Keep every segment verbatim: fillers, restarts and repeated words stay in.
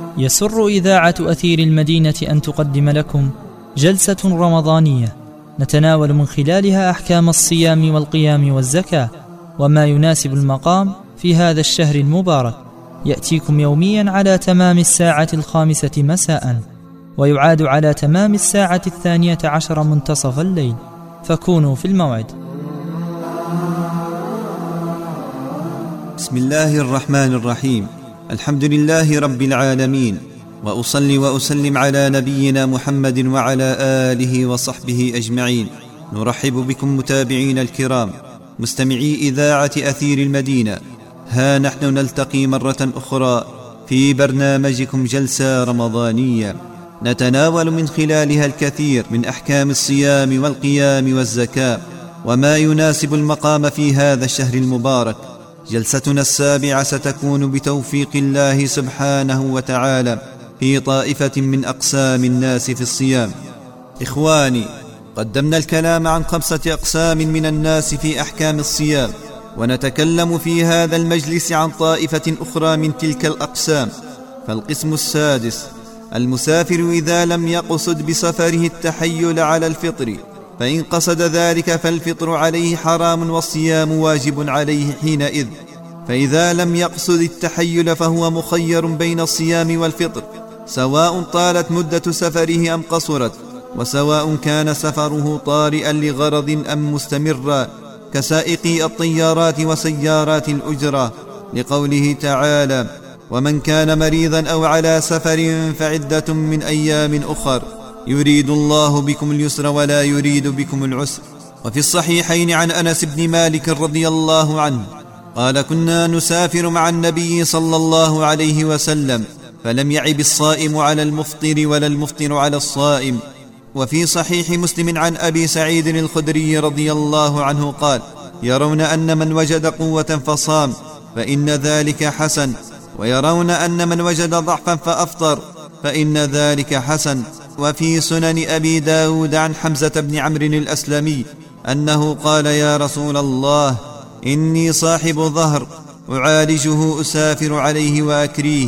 يسر إذاعة أثير المدينة أن تقدم لكم جلسة رمضانية نتناول من خلالها أحكام الصيام والقيام والزكاة وما يناسب المقام في هذا الشهر المبارك. يأتيكم يوميا على تمام الساعة الخامسة مساء، ويعاد على تمام الساعة الثانية عشر منتصف الليل، فكونوا في الموعد. بسم الله الرحمن الرحيم. الحمد لله رب العالمين، وأصلي وأسلم على نبينا محمد وعلى آله وصحبه أجمعين. نرحب بكم متابعين الكرام مستمعي إذاعة أثير المدينة. ها نحن نلتقي مرة أخرى في برنامجكم جلسة رمضانية نتناول من خلالها الكثير من أحكام الصيام والقيام والزكاة وما يناسب المقام في هذا الشهر المبارك. جلستنا السابعة ستكون بتوفيق الله سبحانه وتعالى في طائفة من أقسام الناس في الصيام. إخواني، قدمنا الكلام عن خمسة أقسام من الناس في أحكام الصيام، ونتكلم في هذا المجلس عن طائفة أخرى من تلك الأقسام. فالقسم السادس: المسافر إذا لم يقصد بسفره التحيل على الفطر، فإن قصد ذلك فالفطر عليه حرام والصيام واجب عليه حينئذ. فإذا لم يقصد التحيل فهو مخير بين الصيام والفطر، سواء طالت مدة سفره أم قصرت، وسواء كان سفره طارئا لغرض أم مستمرا، كسائقي الطيارات وسيارات الأجرة، لقوله تعالى: ومن كان مريضا أو على سفر فعدة من أيام أخر يريد الله بكم اليسر ولا يريد بكم العسر. وفي الصحيحين عن أنس بن مالك رضي الله عنه قال: كنا نسافر مع النبي صلى الله عليه وسلم، فلم يعب الصائم على المفطر ولا المفطر على الصائم. وفي صحيح مسلم عن أبي سعيد الخدري رضي الله عنه قال: يرون أن من وجد قوة فصام فإن ذلك حسن، ويرون أن من وجد ضعفا فأفطر فإن ذلك حسن. وفي سنن أبي داود عن حمزة بن عمرو الأسلمي أنه قال: يا رسول الله، إني صاحب ظهر أعالجه أسافر عليه وأكريه،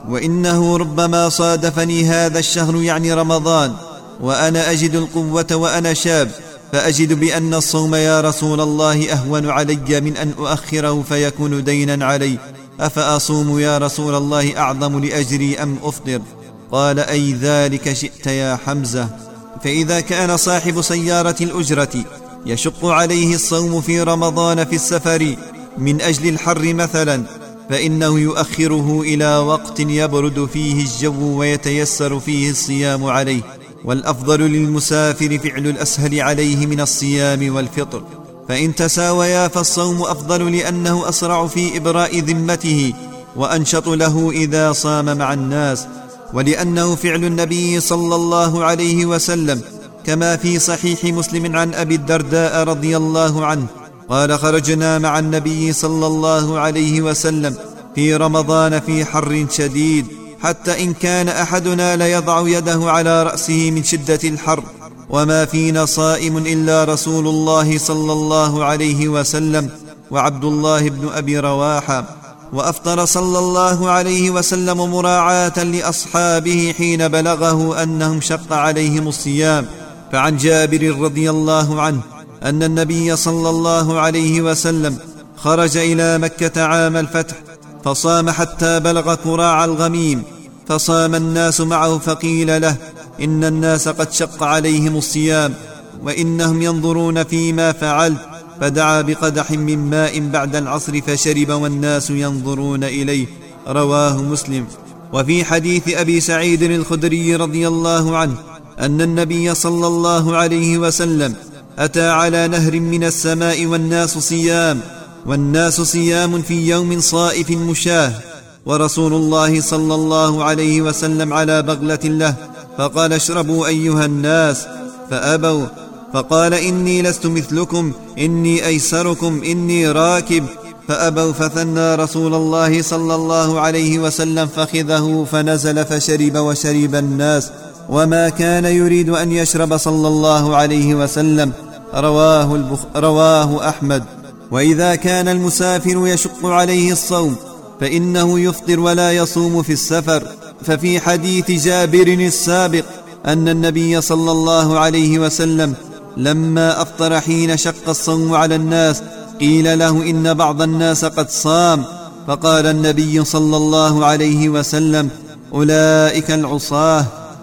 وإنه ربما صادفني هذا الشهر يعني رمضان وأنا أجد القوة وأنا شاب، فأجد بأن الصوم يا رسول الله أهون علي من أن أؤخره فيكون دينا علي، أفأصوم يا رسول الله أعظم لأجري أم أفطر؟ قال: أي ذلك شئت يا حمزة. فإذا كان صاحب سيارة الأجرة يشق عليه الصوم في رمضان في السفر من أجل الحر مثلا، فإنه يؤخره إلى وقت يبرد فيه الجو ويتيسر فيه الصيام عليه، والأفضل للمسافر فعل الأسهل عليه من الصيام والفطر. فإن تساويا فالصوم أفضل لأنه أسرع في إبراء ذمته وأنشط له إذا صام مع الناس، ولأنه فعل النبي صلى الله عليه وسلم، كما في صحيح مسلم عن أبي الدرداء رضي الله عنه قال: خرجنا مع النبي صلى الله عليه وسلم في رمضان في حر شديد، حتى إن كان أحدنا ليضع يده على رأسه من شدة الحر، وما فينا صائم إلا رسول الله صلى الله عليه وسلم وعبد الله بن أبي رواحة. وأفطر صلى الله عليه وسلم مراعاة لأصحابه حين بلغه أنهم شق عليهم الصيام. فعن جابر رضي الله عنه أن النبي صلى الله عليه وسلم خرج إلى مكة عام الفتح فصام حتى بلغ كراع الغميم، فصام الناس معه، فقيل له: إن الناس قد شق عليهم الصيام وإنهم ينظرون فيما فعلت، فدعا بقدح من ماء بعد العصر فشرب والناس ينظرون إليه. رواه مسلم. وفي حديث أبي سعيد الخدري رضي الله عنه أن النبي صلى الله عليه وسلم أتى على نهر من السماء والناس صيام والناس صيام في يوم صائف مشاه، ورسول الله صلى الله عليه وسلم على بغلة له، فقال: اشربوا أيها الناس، فأبوا، فقال: إني لست مثلكم، إني أيسركم، إني راكب، فأبوا، فثنى رسول الله صلى الله عليه وسلم فخذه فنزل فشرب وشرب الناس، وما كان يريد أن يشرب صلى الله عليه وسلم. رواه, البخ... رواه أحمد. وإذا كان المسافر يشق عليه الصوم فإنه يفطر ولا يصوم في السفر، ففي حديث جابر السابق أن النبي صلى الله عليه وسلم لما أفطر حين شق الصوم على الناس قيل له إن بعض الناس قد صام، فقال النبي صلى الله عليه وسلم: أولئك العصاة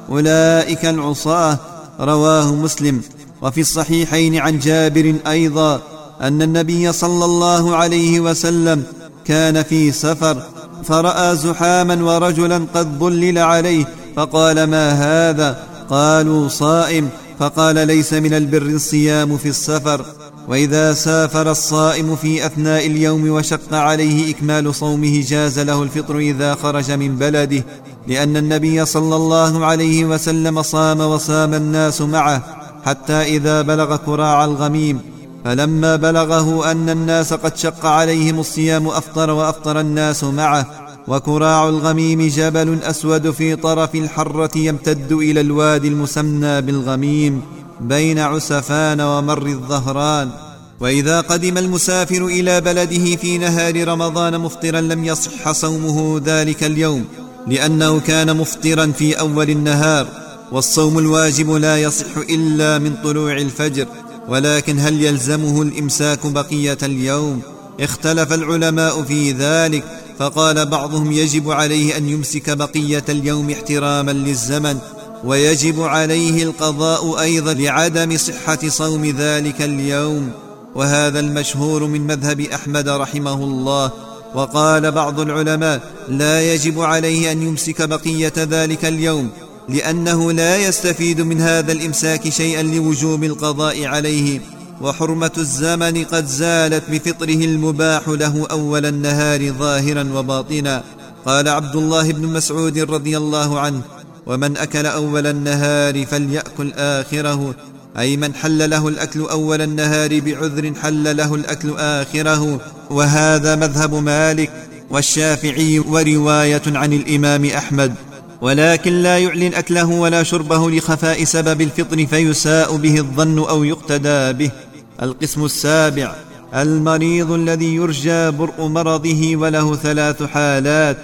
أولئك العصاة رواه مسلم. وفي الصحيحين عن جابر أيضا أن النبي صلى الله عليه وسلم كان في سفر فرأى زحاما ورجلا قد ظلل عليه، فقال: ما هذا؟ قالوا: صائم. فقال: ليس من البر الصيام في السفر، وإذا سافر الصائم في أثناء اليوم وشق عليه إكمال صومه جاز له الفطر إذا خرج من بلده، لأن النبي صلى الله عليه وسلم صام وصام الناس معه حتى إذا بلغ كراع الغميم، فلما بلغه أن الناس قد شق عليهم الصيام أفطر وأفطر الناس معه. وكراع الغميم جبل أسود في طرف الحرة يمتد إلى الوادي المسمى بالغميم بين عسفان ومر الظهران. وإذا قدم المسافر إلى بلده في نهار رمضان مفطرا لم يصح صومه ذلك اليوم، لأنه كان مفطرا في أول النهار، والصوم الواجب لا يصح إلا من طلوع الفجر. ولكن هل يلزمه الإمساك بقية اليوم؟ اختلف العلماء في ذلك، فقال بعضهم: يجب عليه أن يمسك بقية اليوم احتراما للزمن، ويجب عليه القضاء أيضا لعدم صحة صوم ذلك اليوم، وهذا المشهور من مذهب أحمد رحمه الله. وقال بعض العلماء: لا يجب عليه أن يمسك بقية ذلك اليوم، لأنه لا يستفيد من هذا الإمساك شيئا لوجوب القضاء عليه، وحرمة الزمن قد زالت بفطره المباح له أول النهار ظاهرا وباطنا. قال عبد الله بن مسعود رضي الله عنه: ومن أكل أول النهار فليأكل آخره، أي من حل له الأكل أول النهار بعذر حل له الأكل آخره. وهذا مذهب مالك والشافعي ورواية عن الإمام أحمد، ولكن لا يعلن أكله ولا شربه لخفاء سبب الفطر فيساء به الظن أو يقتدى به. القسم السابع: المريض الذي يرجى برء مرضه وله ثلاث حالات: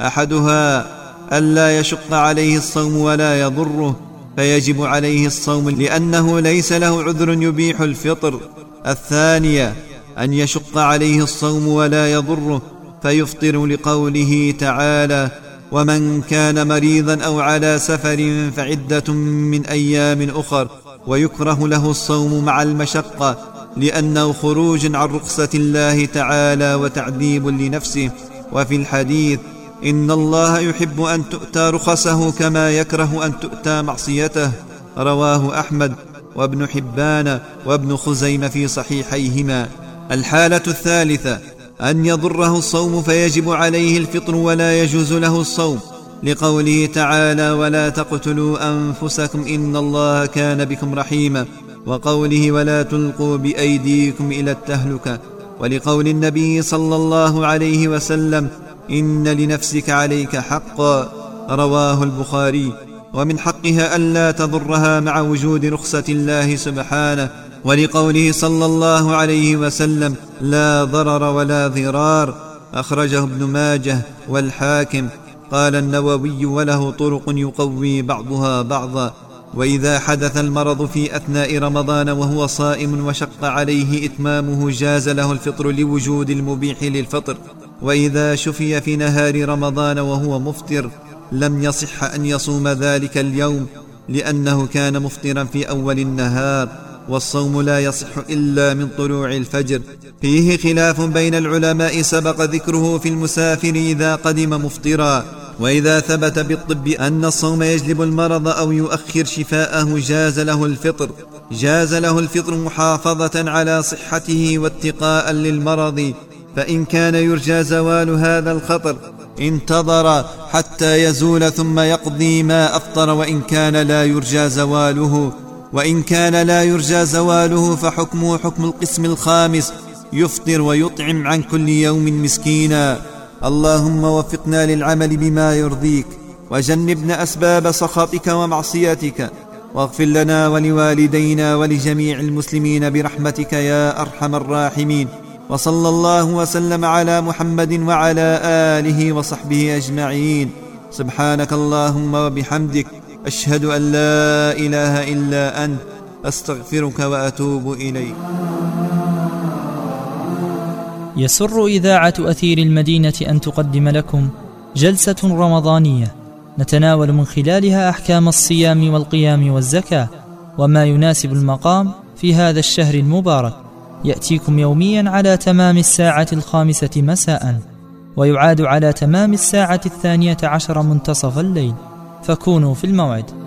أحدها ألا يشق عليه الصوم ولا يضره فيجب عليه الصوم لأنه ليس له عذر يبيح الفطر. الثانية أن يشق عليه الصوم ولا يضره فيفطر لقوله تعالى: ومن كان مريضا أو على سفر فعدة من أيام أخر، ويكره له الصوم مع المشقة لأنه خروج عن رخصة الله تعالى وتعذيب لنفسه. وفي الحديث: إن الله يحب أن تؤتى رخصه كما يكره أن تؤتى معصيته، رواه أحمد وابن حبان وابن خزيمة في صحيحيهما. الحالة الثالثة أن يضره الصوم فيجب عليه الفطر ولا يجوز له الصوم، لقوله تعالى: ولا تقتلوا أنفسكم إن الله كان بكم رحيما، وقوله: ولا تلقوا بأيديكم إلى التهلكة، ولقول النبي صلى الله عليه وسلم: إن لنفسك عليك حقا، رواه البخاري. ومن حقها ألا تضرها مع وجود رخصة الله سبحانه، ولقوله صلى الله عليه وسلم: لا ضرر ولا ضرار، أخرجه ابن ماجه والحاكم. قال النووي: وله طرق يقوي بعضها بعضا. وإذا حدث المرض في أثناء رمضان وهو صائم وشق عليه إتمامه جاز له الفطر لوجود المبيح للفطر، وإذا شفي في نهار رمضان وهو مفطر لم يصح أن يصوم ذلك اليوم لأنه كان مفطرا في أول النهار، والصوم لا يصح إلا من طلوع الفجر. فيه خلاف بين العلماء سبق ذكره في المسافر إذا قدم مفطرا. وإذا ثبت بالطب أن الصوم يجلب المرض أو يؤخر شفاءه جاز له الفطر جاز له الفطر محافظة على صحته واتقاء للمرض. فإن كان يرجى زوال هذا الخطر انتظر حتى يزول ثم يقضي ما أفطر، وإن كان لا يرجى زواله وإن كان لا يرجى زواله فحكمه حكم القسم الخامس: يفطر ويطعم عن كل يوم مسكينا. اللهم وفقنا للعمل بما يرضيك، وجنبنا أسباب سخطك ومعصيتك، واغفر لنا ولوالدينا ولجميع المسلمين برحمتك يا أرحم الراحمين. وصلى الله وسلم على محمد وعلى آله وصحبه أجمعين. سبحانك اللهم وبحمدك، أشهد أن لا إله إلا أنت، أستغفرك وأتوب إليك. يسر إذاعة أثير المدينة أن تقدم لكم جلسة رمضانية نتناول من خلالها أحكام الصيام والقيام والزكاة وما يناسب المقام في هذا الشهر المبارك. يأتيكم يوميا على تمام الساعة الخامسة مساء، ويعاد على تمام الساعة الثانية عشر منتصف الليل، فكونوا في الموعد.